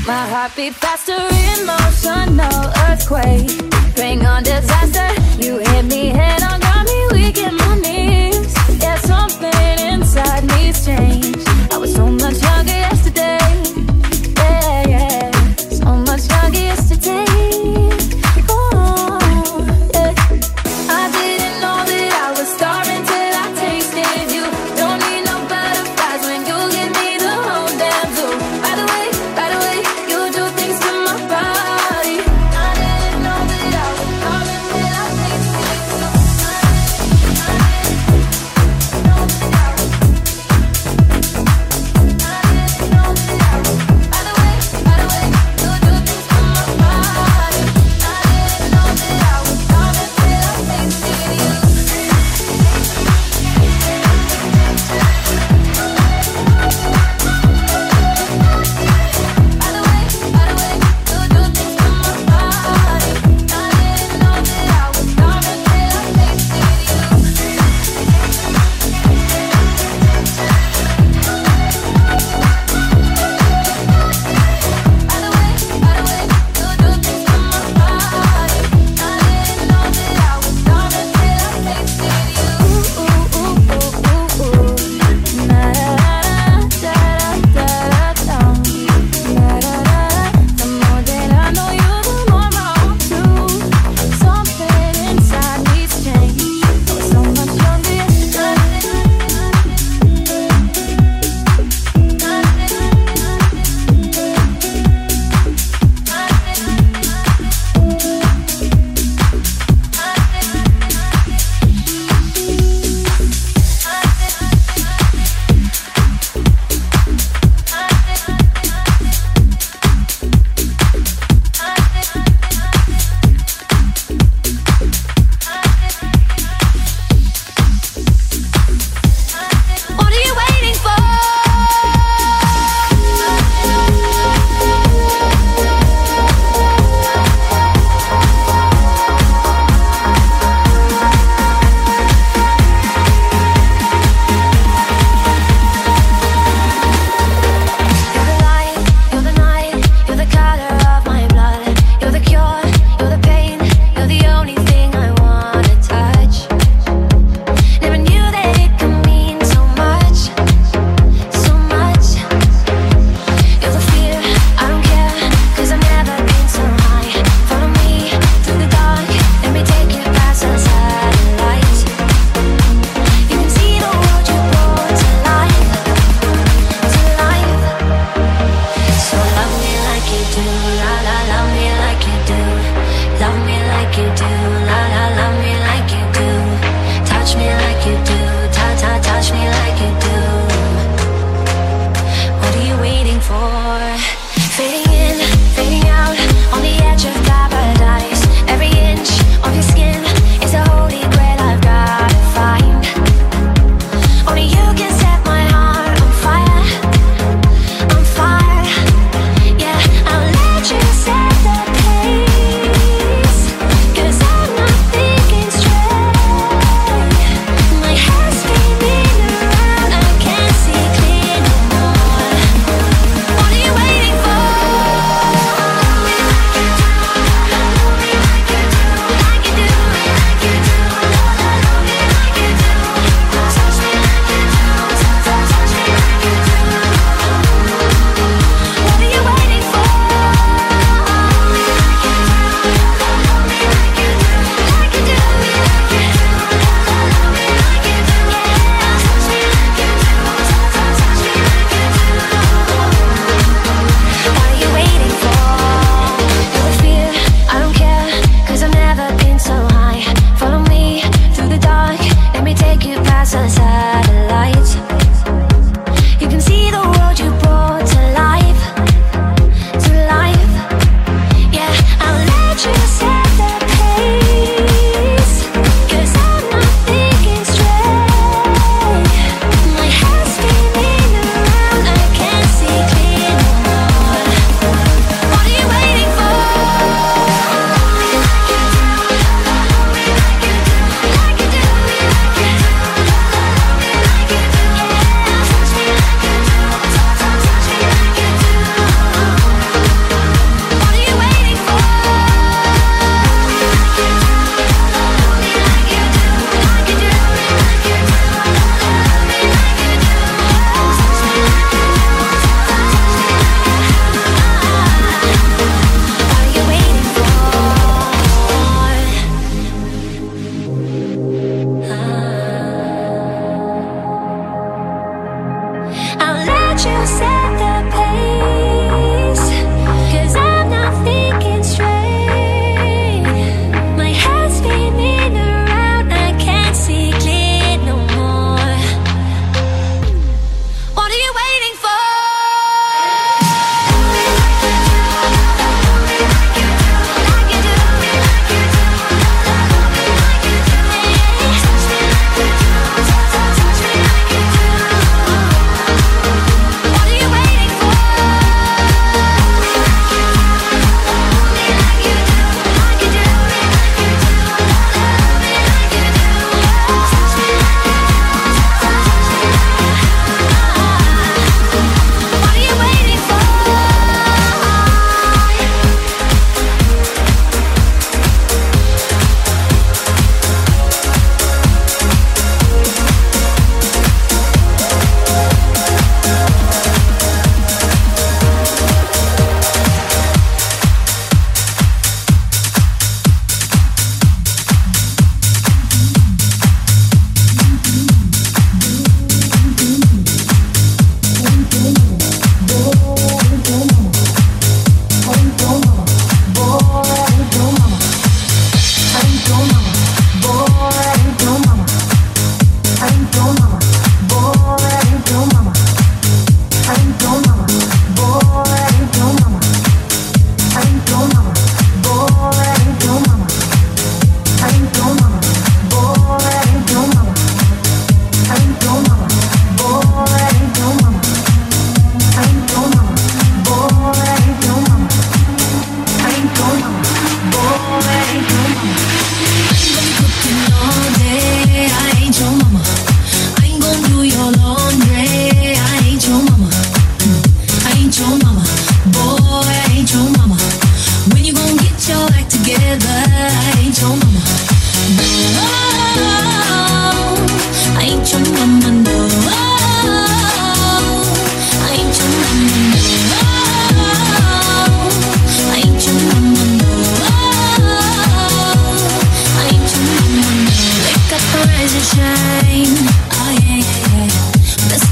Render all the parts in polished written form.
My heart beat faster, emotional earthquake. Bring on disaster. You hit me head on, got me weak in my knees. Yeah, something inside me's changed. I was so much younger yesterday. Yeah, yeah. So much younger yesterday. Oh, yeah. I didn't know that I was starving till I tasted you. Don't need no butterflies when you give me the whole damn zoo. By the way, you do things to my body. I didn't know that I was starving till I tasted you.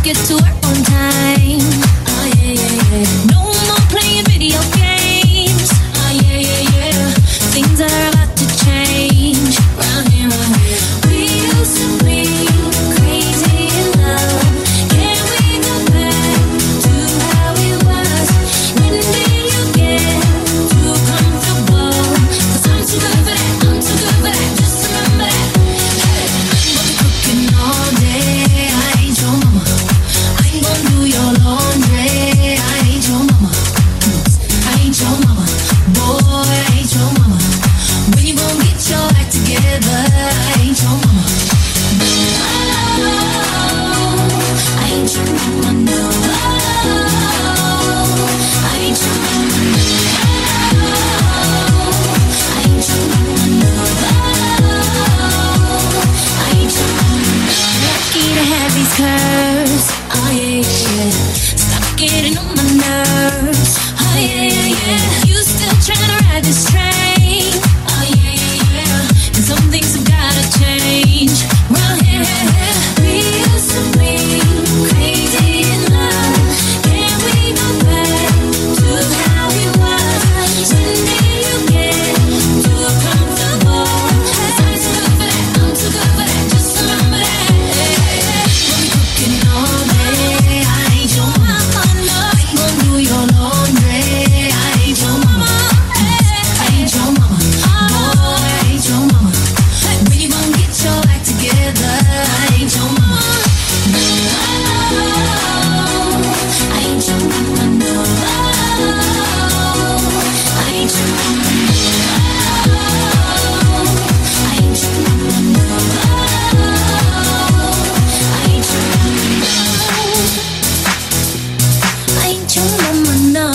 get to work on time. Oh yeah, yeah, yeah. No more playing video games. Oh yeah, yeah, yeah. Things are about to change. Round here, we used to be crazy in love. Can we go back to how it was? When did you get too comfortable? 'Cause I'm too good for that. I'm too good for that. Just remember that. Hey, I'm gonna be cooking all day. I ain't your mama. I ain't gonna do your laundry. I ain't your mama. I ain't your mama. Boy, I ain't your mama. When you gonna get your act together? I ain't your mama. I ain't your mama, no. I ain't your mama, no. I ain't your mama, no. I ain't your mama. Lucky to have these curves. Oh yeah, yeah. Stop getting on my nerves. Oh yeah, yeah, yeah. You still trying to ride this train? Oh yeah, yeah, yeah. And some things have gotta change. Round here, we used to be crazy in love. Can we go back to how it was? When did you get too comfortable? 'Cause I'm too good for that. I'm too good for that. Just remember that. We'll be cooking all day. I ain't your mama, no. I ain't gonna do your laundry. I ain't your mama. I ain't your mama. Boy, I ain't your mama. When you gonna get your act together? I ain't your mama. I ain't your mama, no. I ain't your mama, no. I ain't your mama, no. I ain't your mama, no. I ain't your mama, no.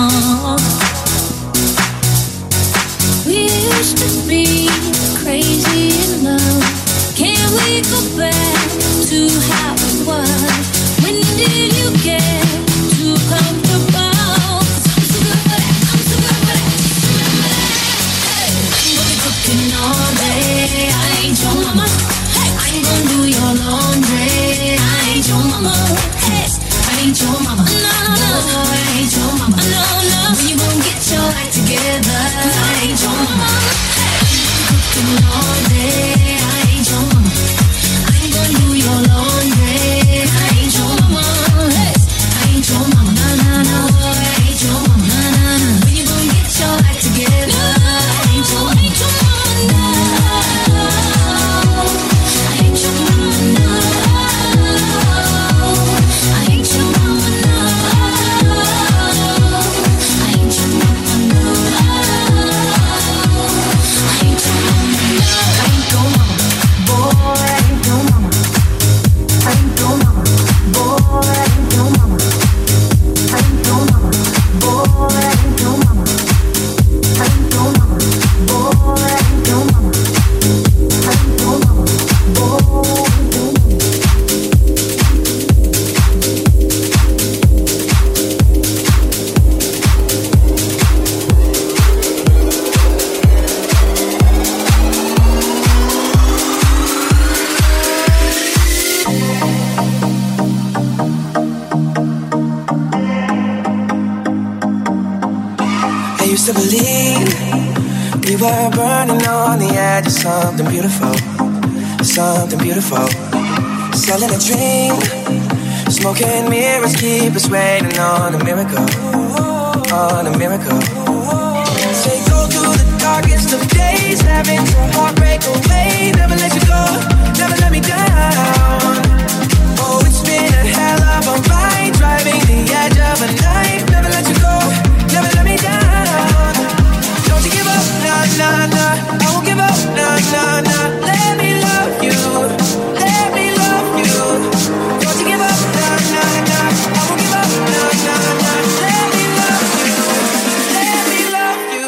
We used to be crazy in love. Can we go back to how it was? When did you get too comfortable? 'Cause I'm too good for that. I'm too good for that. Remember that. Hey, we'll be cooking all day. I ain't your mama. Hey, I ain't gonna do your laundry. I ain't your mama. Hey, I ain't your mama. No, no, no. I ain't your mama. No, no. When you gonna get your act together? 'Cause I ain't your mama. Hey, cooking all day. I ain't your mama. I ain't gonna do your laundry. I ain't your mama. Hey, I ain't your mama. No, no, no. I ain't your mama. No, no, no. When you gonna get your act together? I ain't your mama. No. I ain't your mama. No. I ain't your mama. No. I ain't your mama. No. I ain't your mama. No. I ain't your mama. Boy, I ain't your mama. I ain't your mama. Boy, I ain't your mama. I ain't your mama. Boy, I ain't your mama. I ain't your mama. Boy, I ain't your mama. I ain't your mama. Boy, I ain't your mama. I used to believe we were burning on the edge of something beautiful, something beautiful. Selling a dream, smoking mirrors keep us waiting on a miracle, on a miracle. Say go through the darkest of days, having to heartbreak away. Never let you go, never let me down. Oh, it's been a hell of a ride, driving the edge of a knife. Never let you go, never let me down. Don't you give up, nah, nah, nah. I won't give up, nah, nah, nah. Let me love you, let me love you. Don't you give up, nah, nah, nah. I won't give up, nah, nah, nah. Let me love you, let me love you.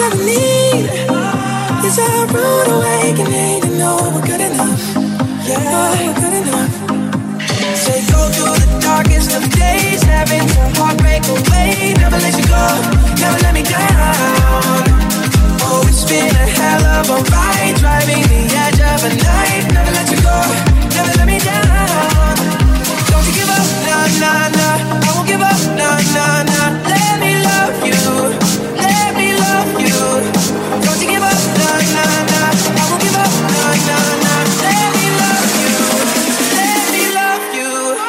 ever need is a rude awakening to know we're good enough. Yeah, we're good enough. Say go through the darkest of days, having your heartbreak away. Never let you go, never let me down. Oh, it's been a hell of a ride, driving the edge of a night. Never let you go, never let me down. Don't you give up, nah, nah, nah. I won't give up, nah, nah, nah. Let me love you, let me love you. Don't you give up, nah, nah, nah. I won't give up, nah, nah, nah. Let me love you, let me love you.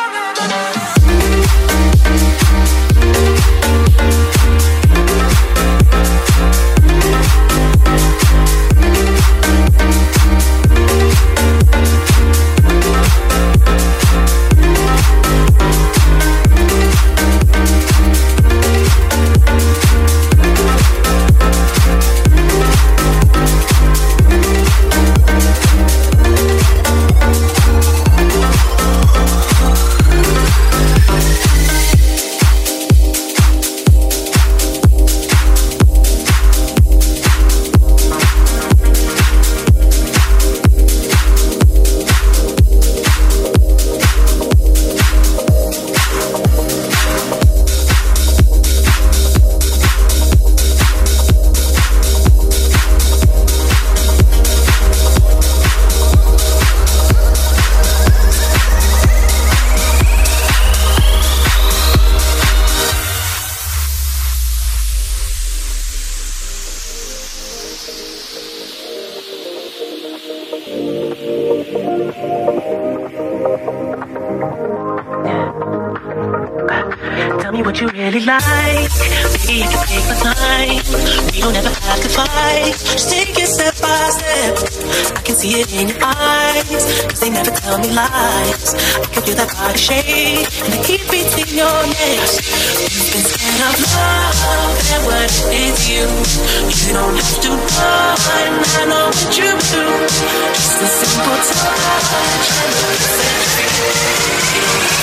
What you really like, maybe you can take my time. We don't ever have to fight, just take it step by step. I can see it in your eyes, cause they never tell me lies. I can feel that body shake, and the heat between your legs. You've been scared of love, and what is you? You don't have to run, I know what you do. Just a simple touch, and look at that.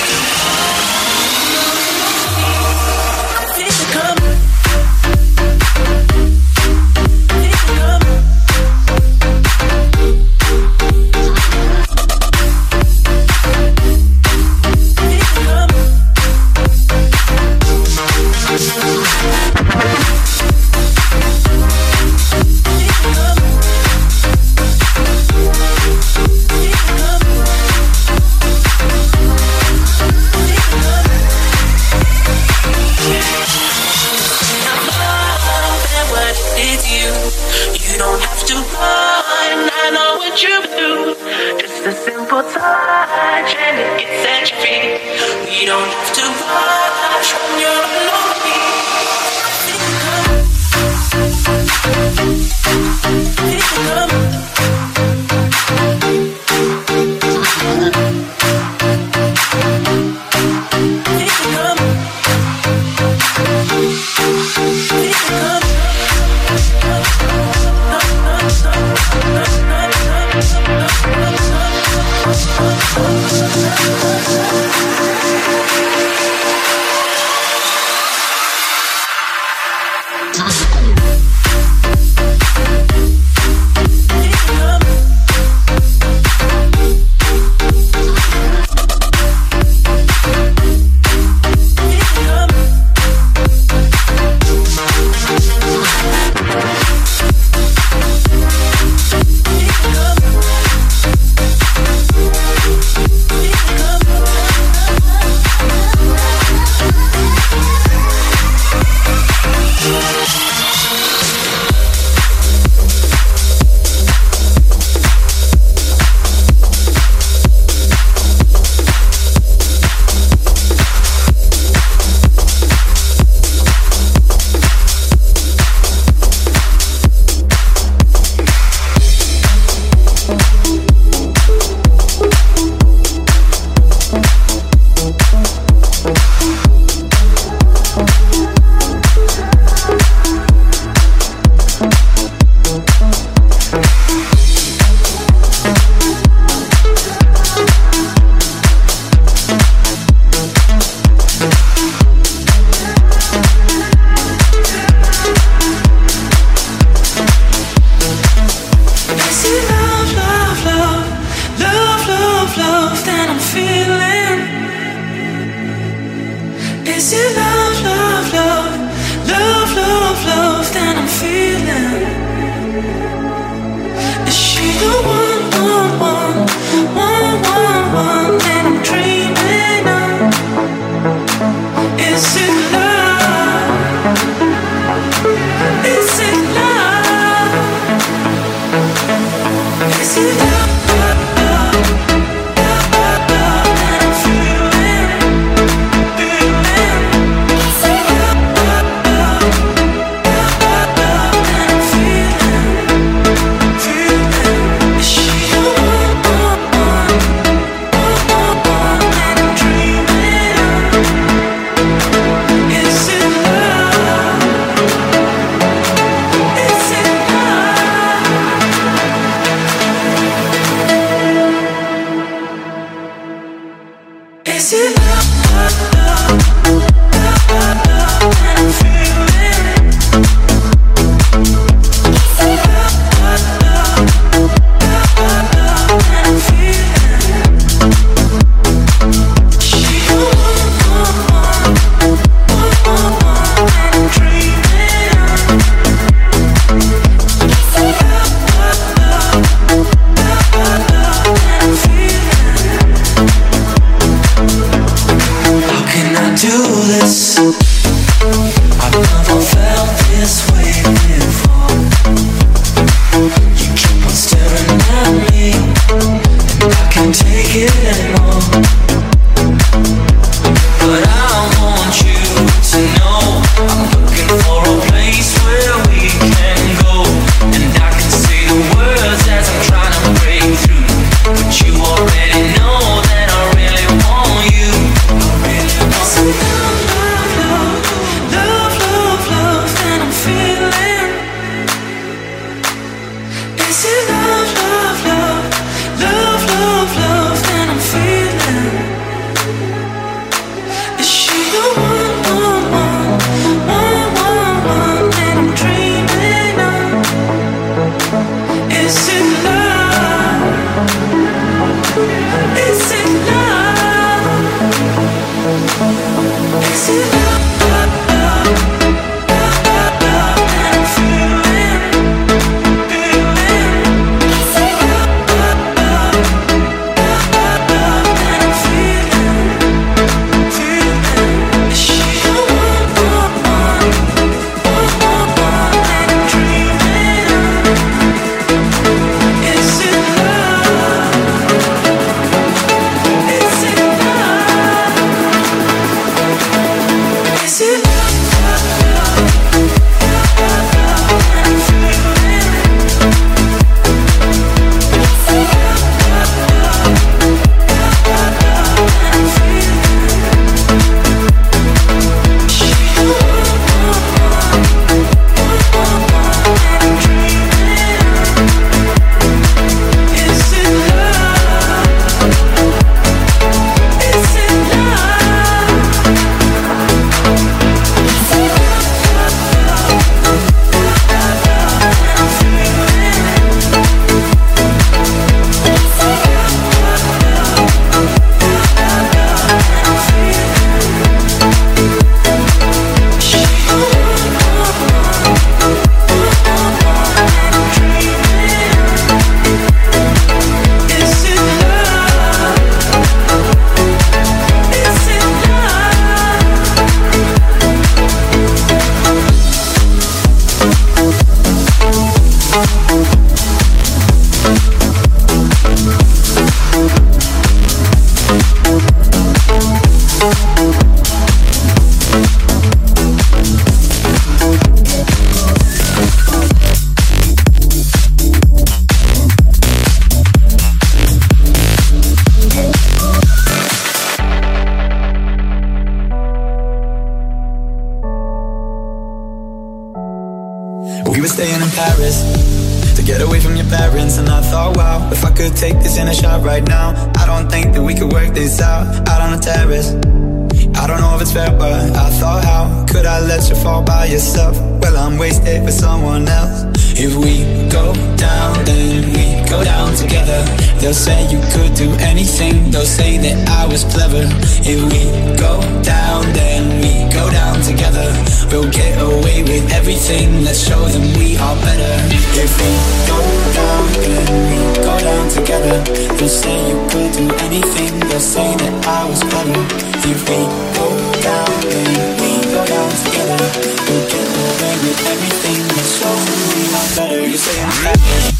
We were staying in Paris to get away from your parents, and I thought, wow, if I could take this in a shot right now, I don't think that we could work this out on the terrace. I don't know if it's fair, but I thought, how could I let you fall by yourself? Well, I'm wasted for someone else. If we go down, then we go down together. They'll say you could do anything, they'll say that I was clever. If we go down, then we go down together. We'll get away with everything, let's show them we are better. If we go down, then we go down together. They'll say you could do anything, they'll say that I was clever. If we go down, then we go down together. We'll get away with everything, let's show them we are better. You say I'm happy.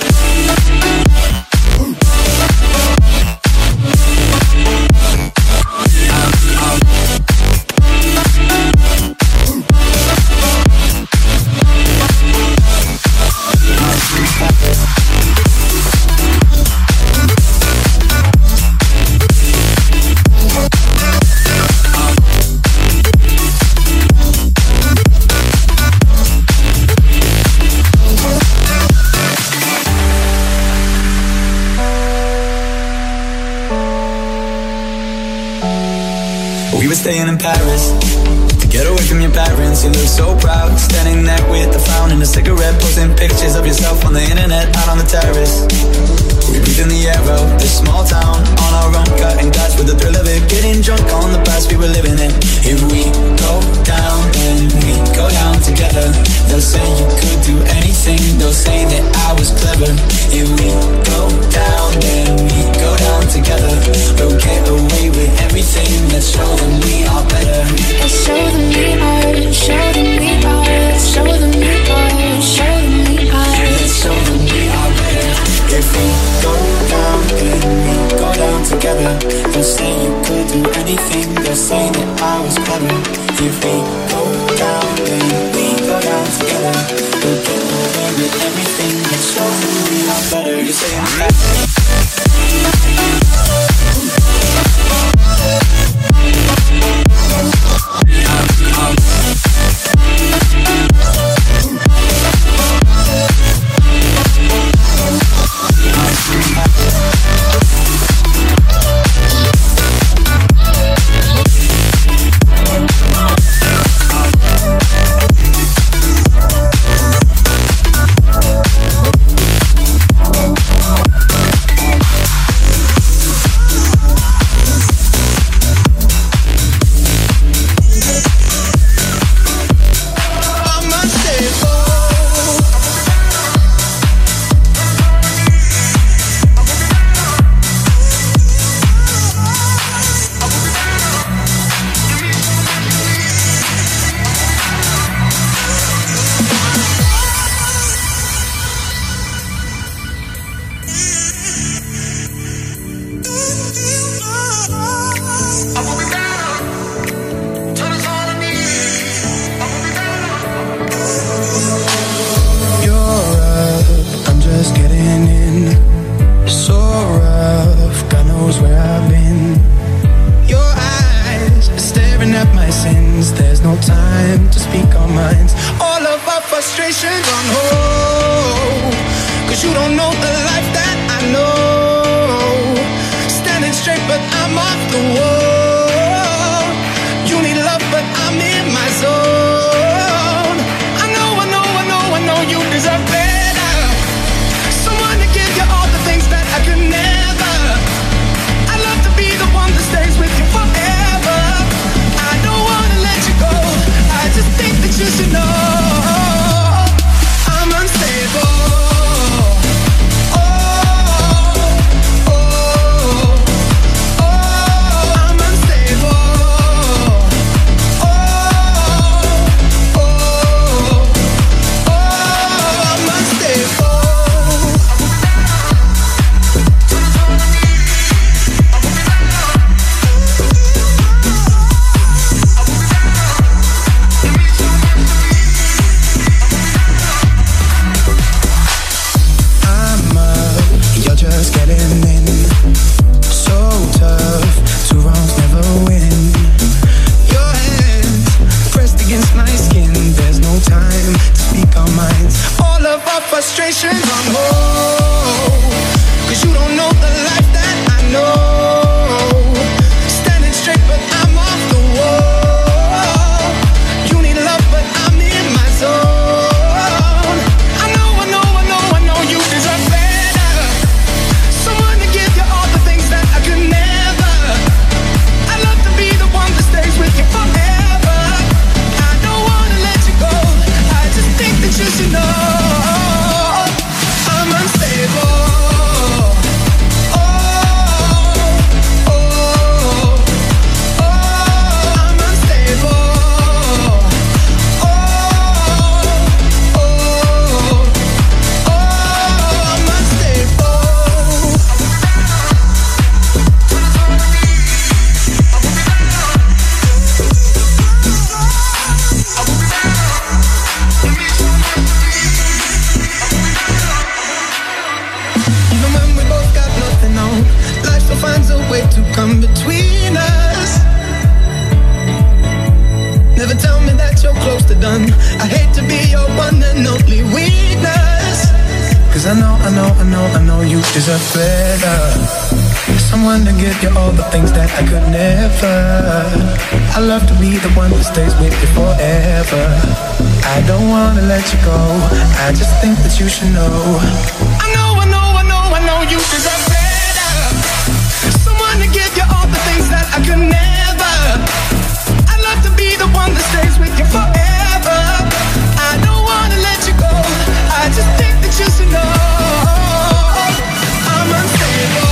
We were staying in Paris to get away from your parents. You look so proud, standing there with a frown and a cigarette, posting pictures of yourself on the internet, out on the terrace. We breathe in the air of this small town, on our own, cutting glass with the thrill of it, getting drunk on the past we were living in. If we go down, then we go down together. They'll say you could do anything, they'll say that I was clever. If we go down, then we go down together. We'll get away with everything, let's show them we are better. Let's show them we are, show them we are, let's show them we are, show them we are. Let's show them we are better. If we go down, then we go down together. They'll say you could do anything, they'll say that I was clever. If we go down, then we go down together. We'll get away with everything, let's show them we are better. You say I'm better. Oh hands on hold, 'cause you don't know the life that I know. Standing straight but I'm off the wall. You need love but I'm in my zone. I know you deserve better. Someone to give you all the things that I could never. I'd love to be the one that stays with you forever. I don't wanna let you go, I just think that you should know I'm unstable. Finds a way to come between us. Never tell me that you're close to done. I hate to be your one and only weakness. 'Cause I know you deserve better. Someone to give you all the things that I could never. I love to be the one that stays with you forever. I don't wanna let you go, I just think that you should know I know you deserve better. Someone to give you all the things that I could never. I'd love to be the one that stays with you forever. I don't wanna let you go, I just think that you should know I'm unstable.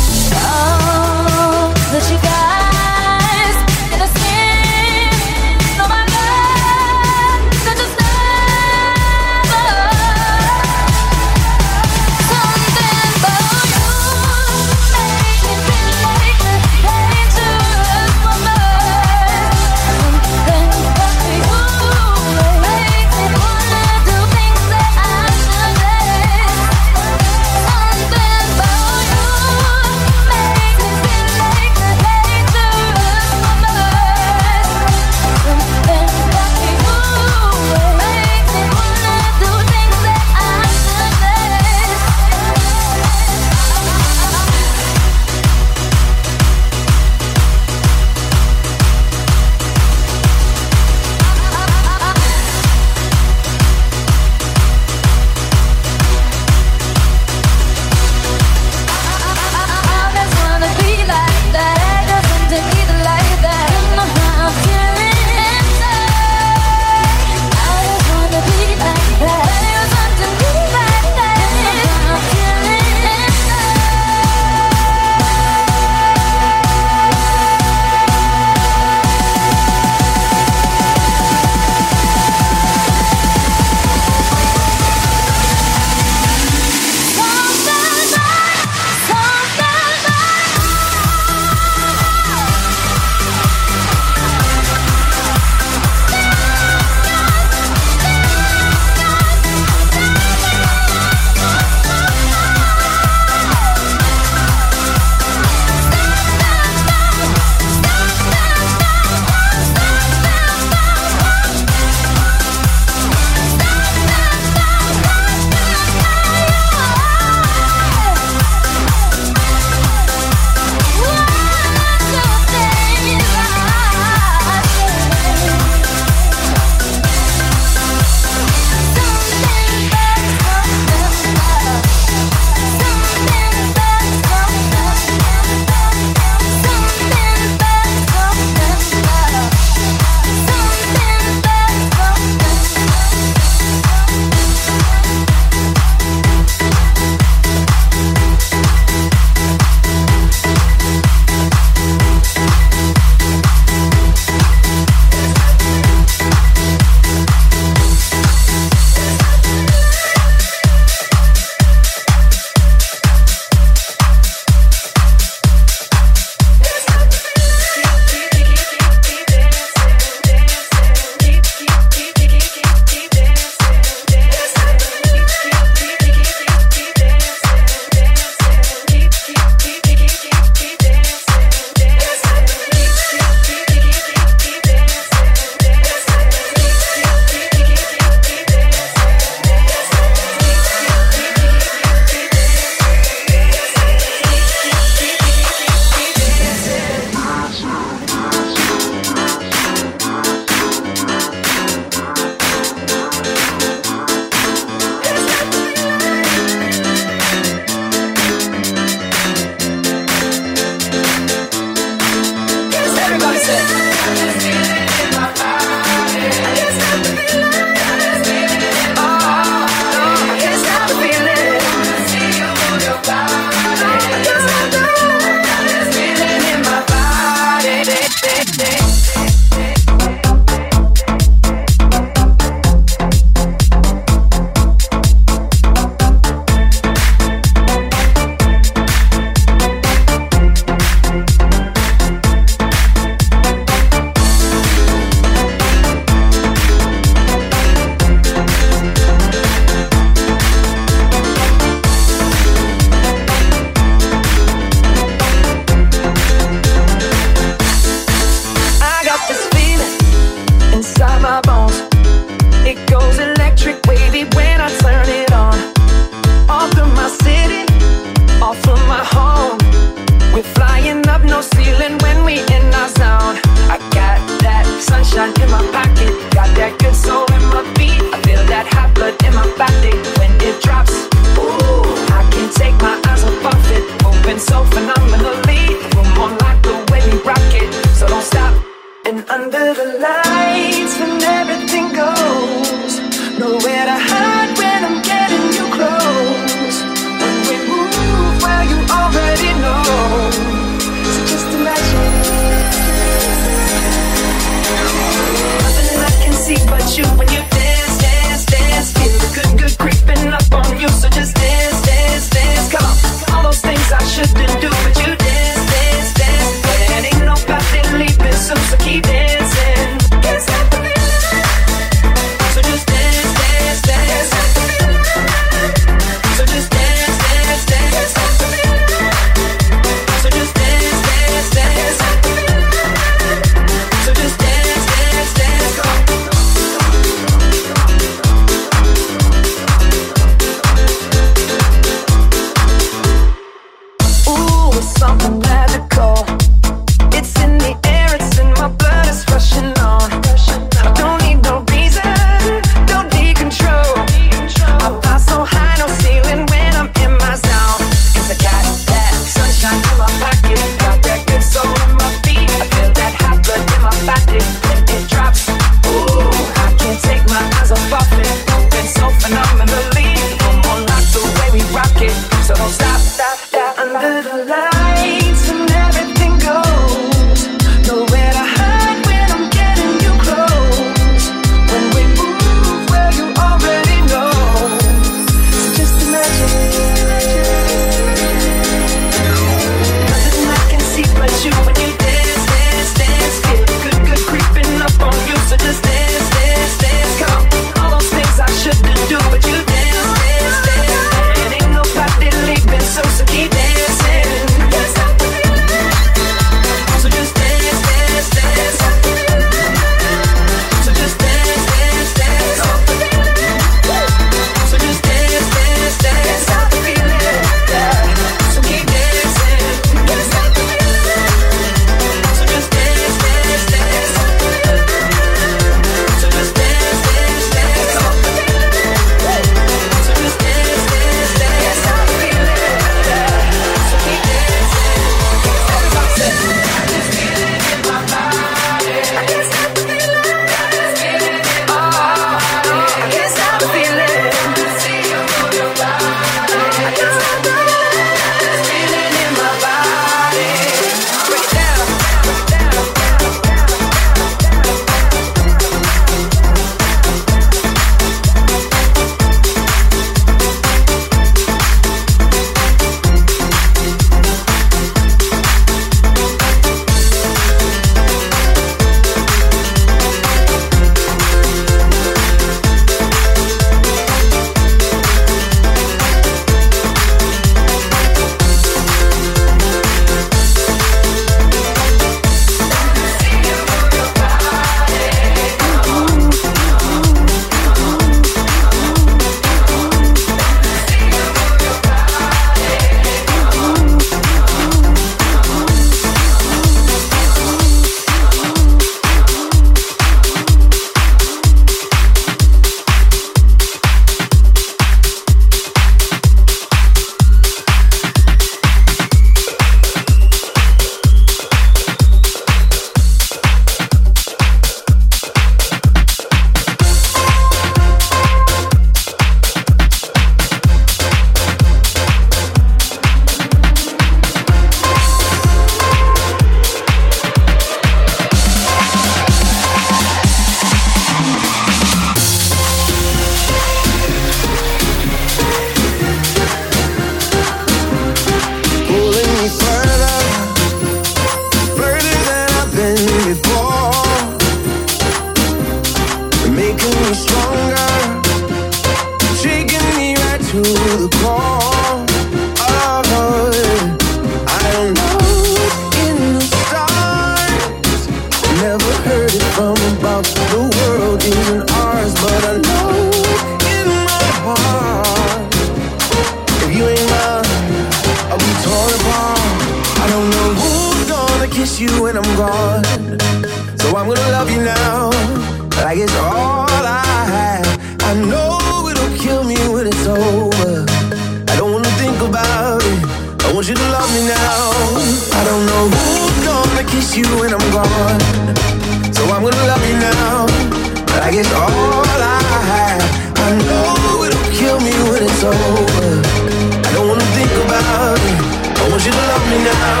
when it's over. I don't wanna think about it. I want you to love me now. I don't know who's gonna kiss you when I'm gone, so I'm gonna love you now. Like it's all I have. I know it'll kill me when it's over. I don't wanna think about it. I want you to love me now.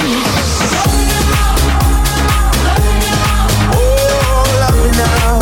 Oh, love me now.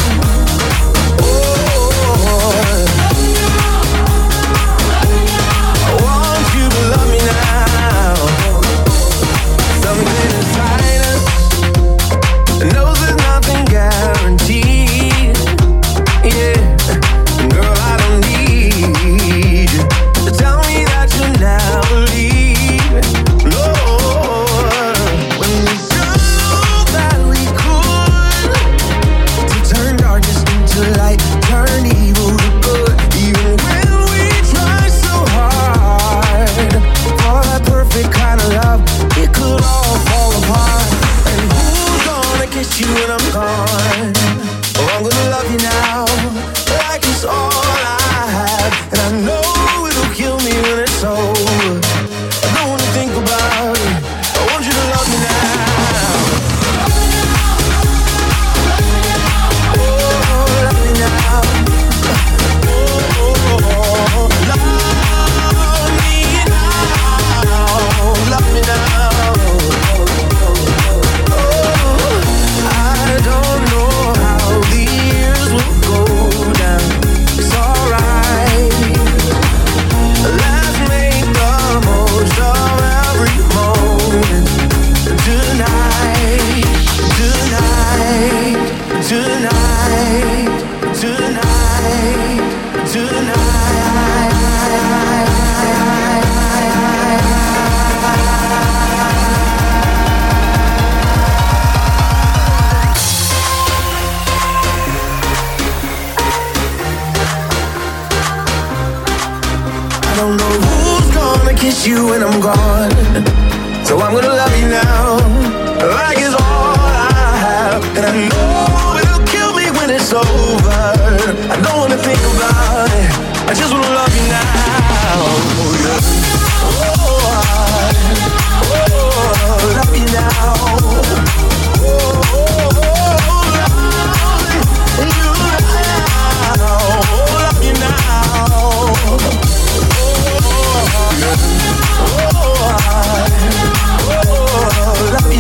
You when I'm gone, so I'm gonna love you now. Like it's all I have, and I know it'll kill me when it's over. I don't wanna think about it. I just wanna love you now. Oh, yeah. Oh, love you now. Oh, love you now. Love you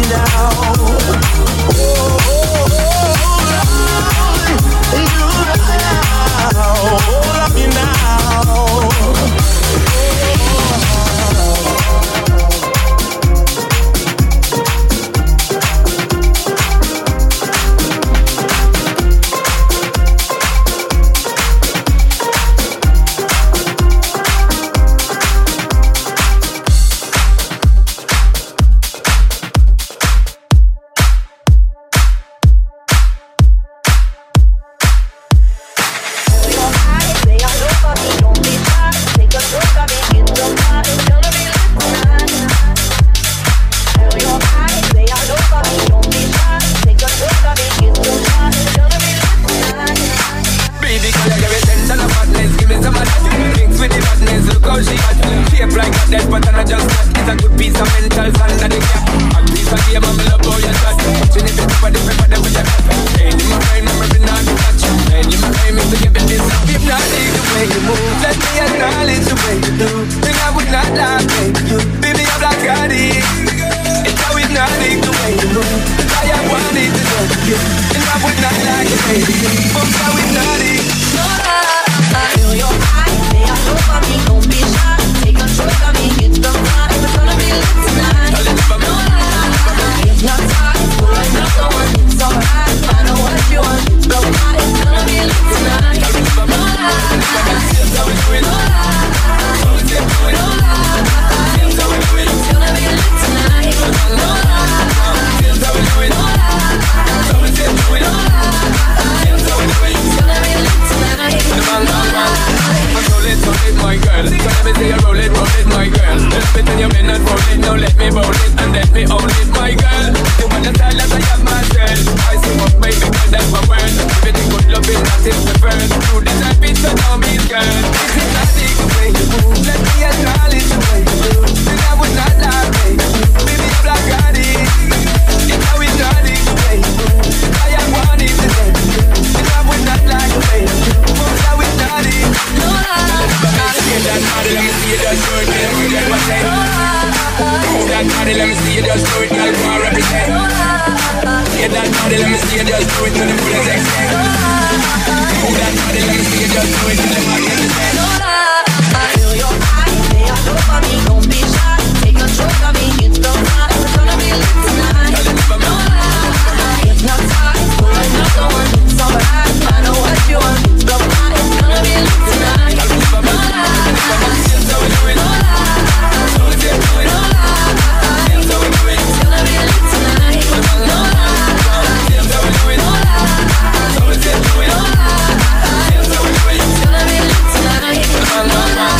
If it's good loving, that is the first. You deserve it, so don't be scared. This is not naughty, let me see you just do it, girl, go and represent. You're that naughty, let me see you just do it to the fullest extent. You're that naughty, let me see you just do it to the magnificent. Feel your eyes, they are over me, don't be shy. Take control of me, it's the vibe. It's gonna be lit tonight. No lie, it's not time, pull another one, it's alright. I know what you want, it's the vibe. It's gonna be lit tonight. No lie, no lie, so we do it. No lie, so we do it. No lie, so we do it. It's gonna be lit tonight. No lie, so we do it. No lie, so we do it. No lie, so we do it. It's gonna be lit tonight. No lie.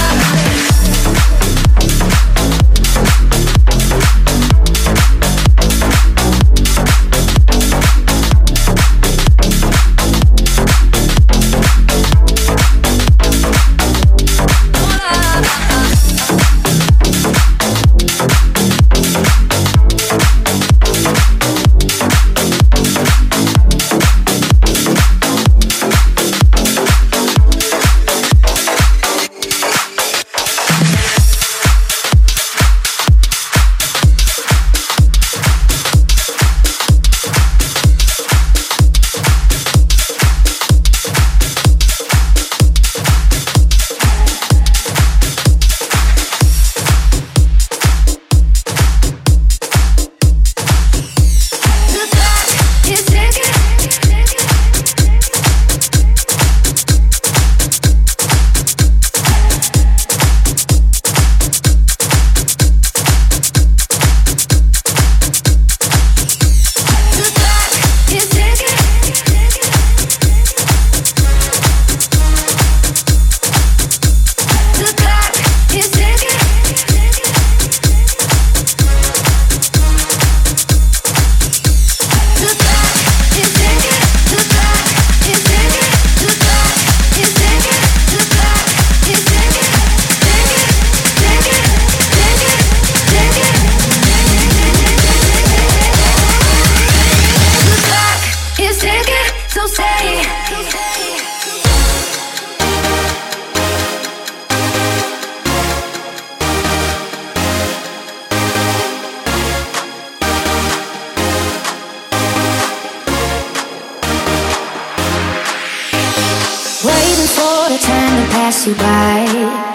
You by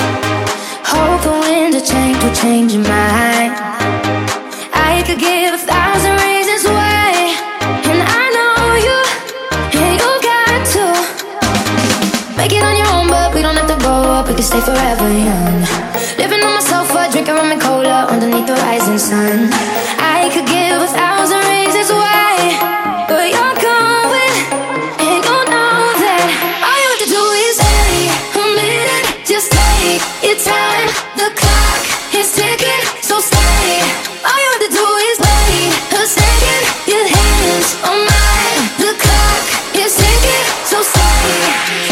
hope the wind to change will change your mind. I could give 1,000 reasons why, and I know you, and you got to make it on your own, but we don't have to grow up, we can stay forever young. Living on my sofa, drinking rum and cola underneath the rising sun. I could give 1,000 reasons why, but you're going, and you know that all you have to do is stay a minute, just take your time. The clock is ticking, so stay. All you have to do is wait a second. Your hands on mine. The clock is ticking, so stay.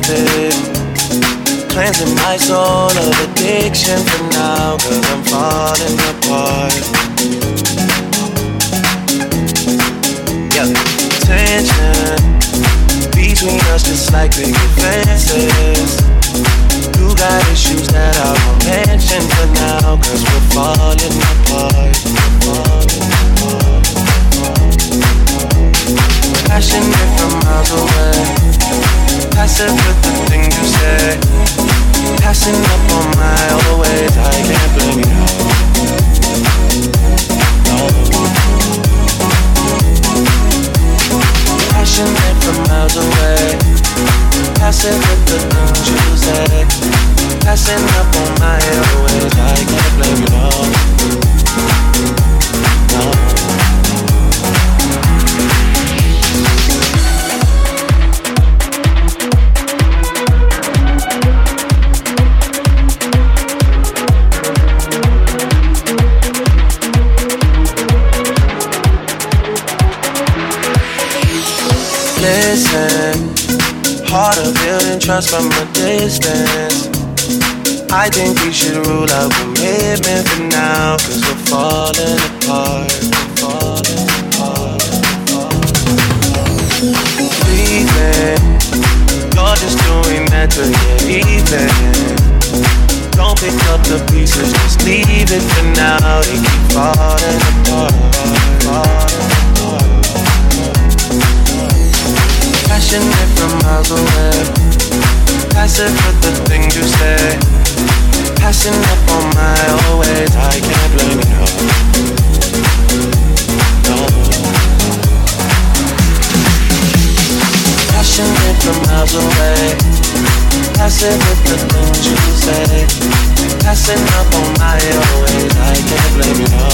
wasted. Cleansing my soul of addiction for now, 'cause I'm falling apart. Yeah, tension between us just like picket fences. You got issues that I won't mention for now, 'cause we're falling apart. Passionate from miles away, passive with the things you say, passing up on my old ways. I can't blame you, no. Passionate from miles away, passive with the things you say, passing up on my old ways. I can't blame you, no. Listen, hard to build and trust from a distance. I think we should rule out commitment for now, 'cause we're falling apart. Leaving, you're just doing that to get even. Don't pick up the pieces, just leave it for now. They keep falling apart. Passionate from miles away, passive with the things you say, passing up on my old ways. I can't blame you, no. Passionate from miles away, passive with the things you say, passing up on my old ways. I can't blame you, no.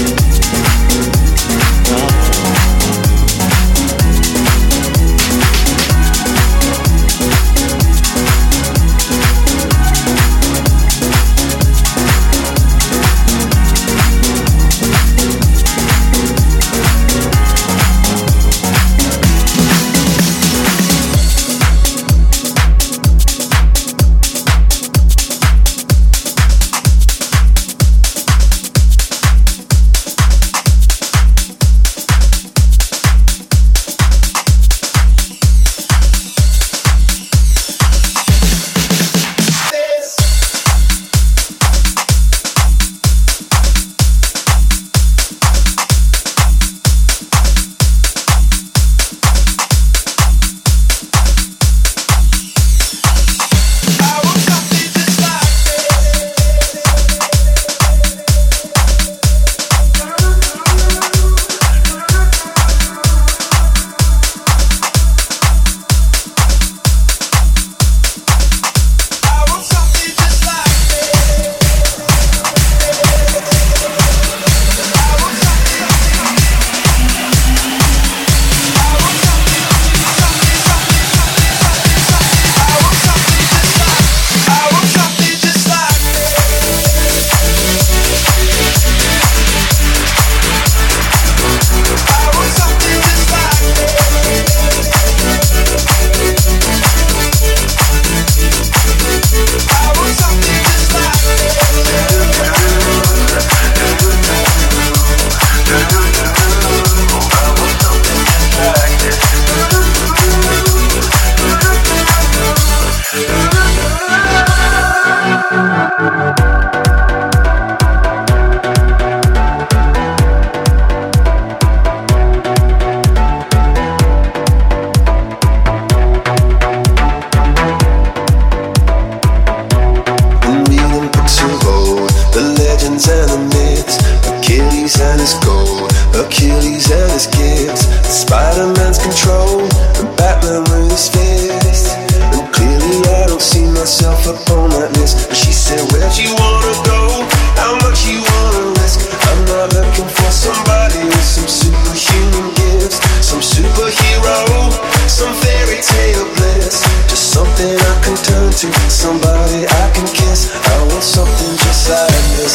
Somebody I can kiss. I want something just like this.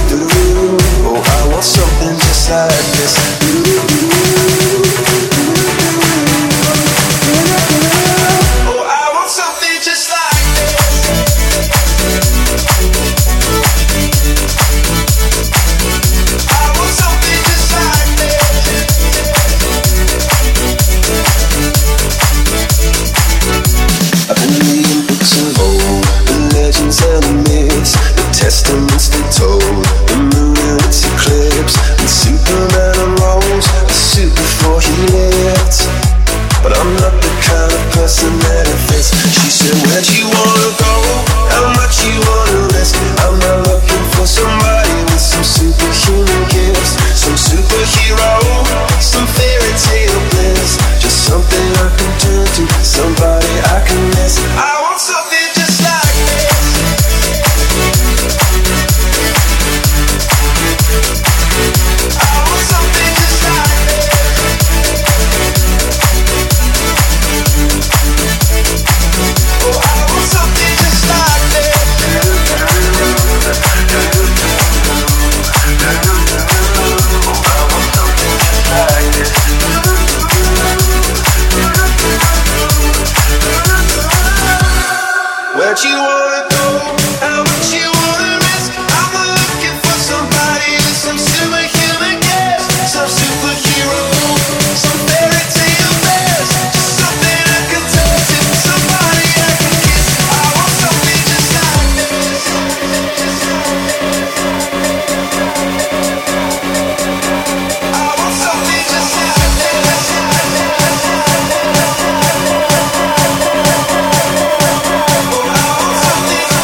Oh, I want something just like this. wanna go, how much you wanna risk. I'm not looking for somebody with some superhuman gifts, some superhero, some fairy tale bliss. Just something I can turn to, somebody I can miss. I want something just like this. I want something just like this. Oh, I want something just like this. Where'd you wanna go? How much you wanna risk? I'm not looking for somebody with some superhuman gifts, some superhero, some fairy tale bliss. Just something I can turn to, somebody I can kiss. I want something just like this. I want something just like this. Oh, I want something.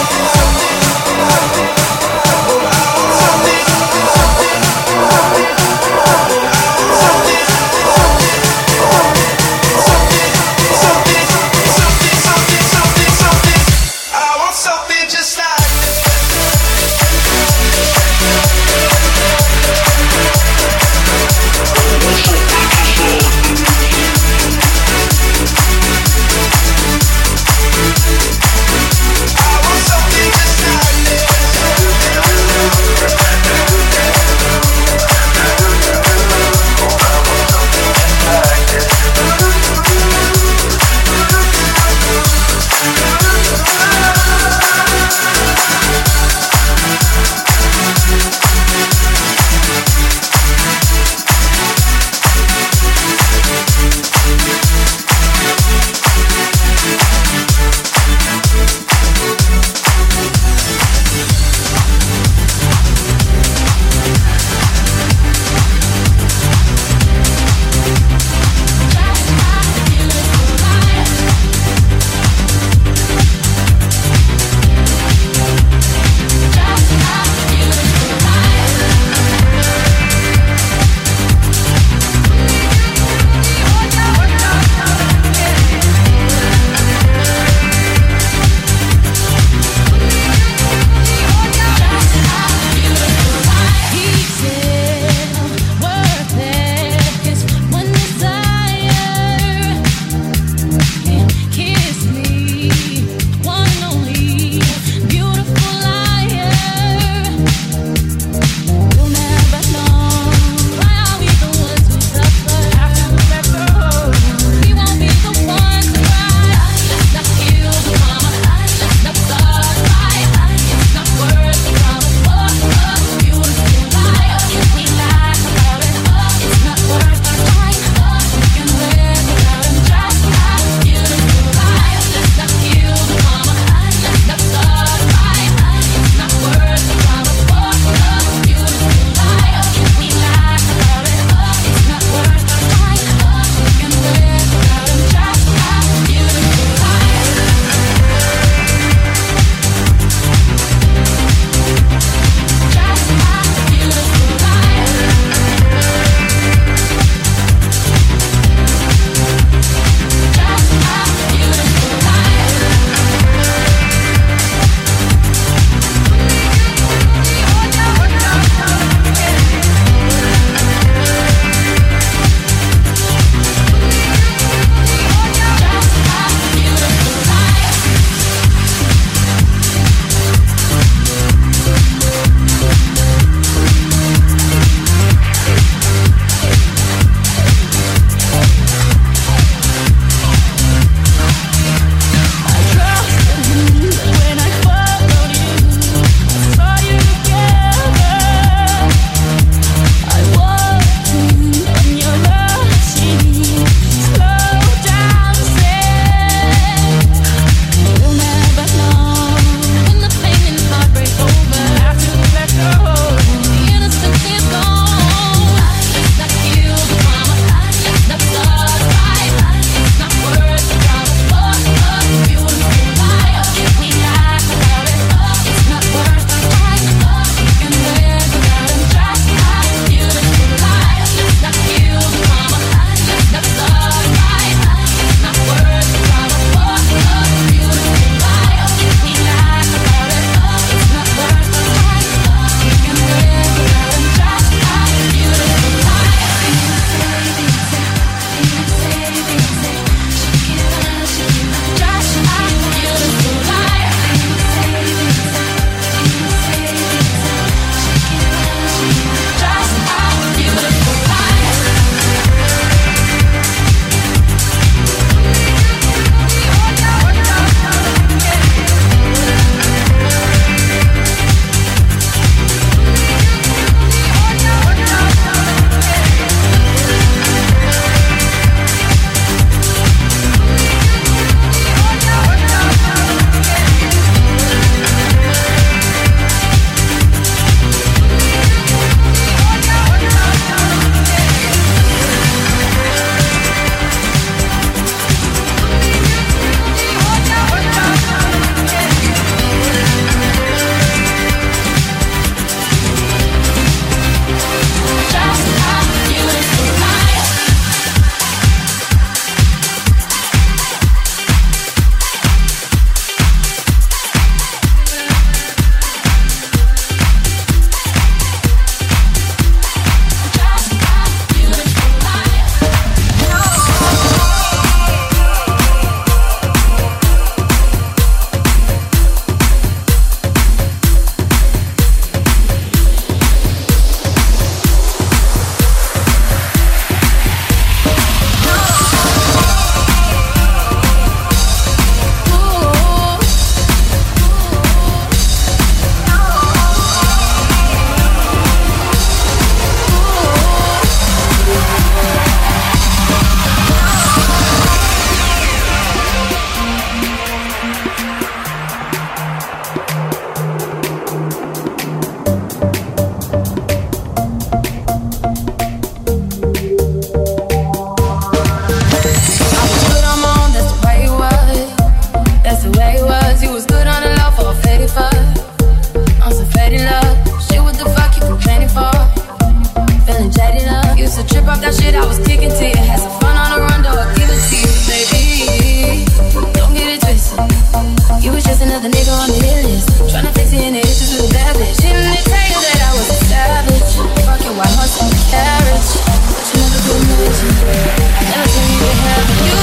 another nigga on the hit list. Tryna fix any issues with a bad bitch. Didn't it tell you that I was a savage? Fucking white horse and carriage. But you never told me that you never told me to have you.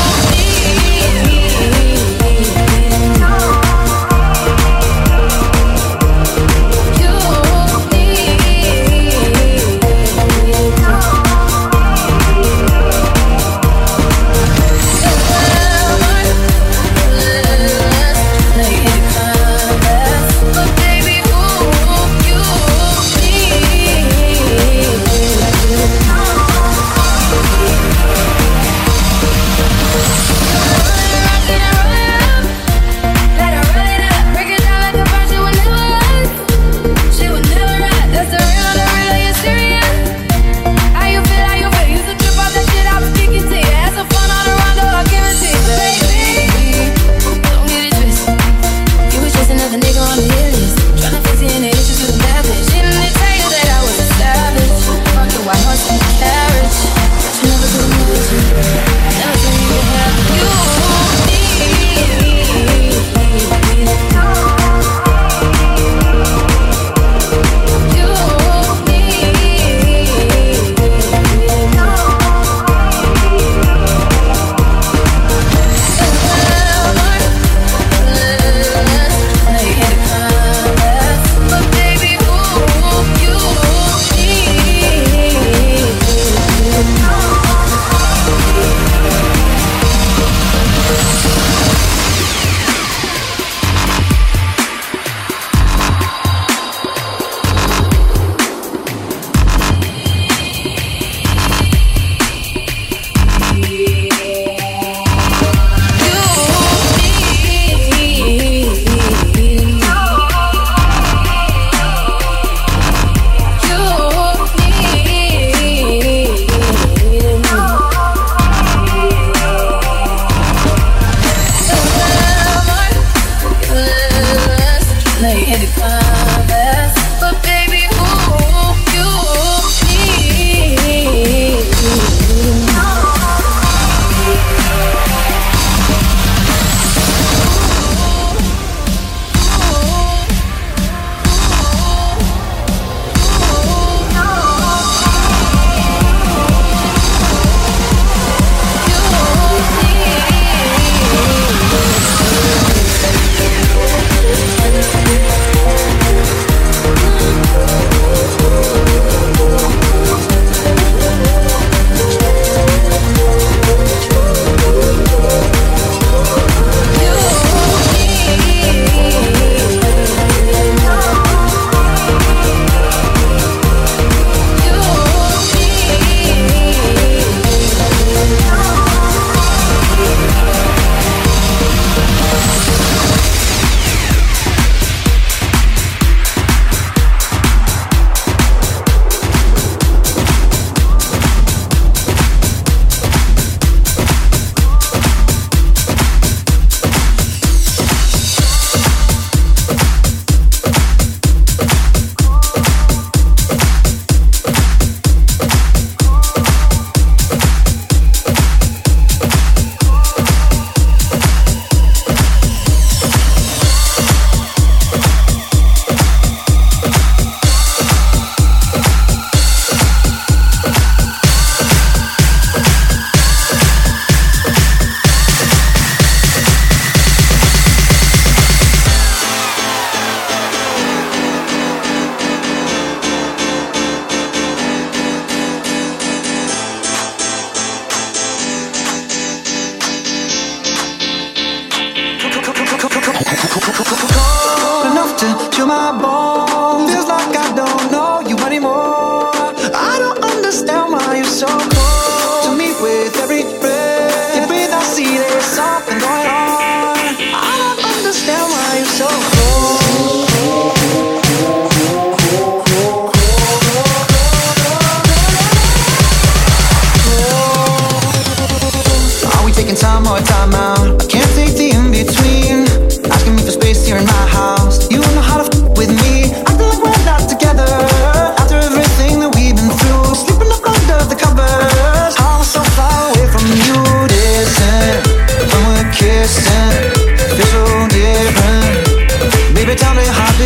time or time out. I can't take the in-between. Asking me for space here in my house. You don't know how to f with me.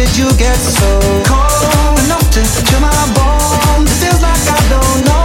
did you get so cold enough to chill my bones? It feels like I don't know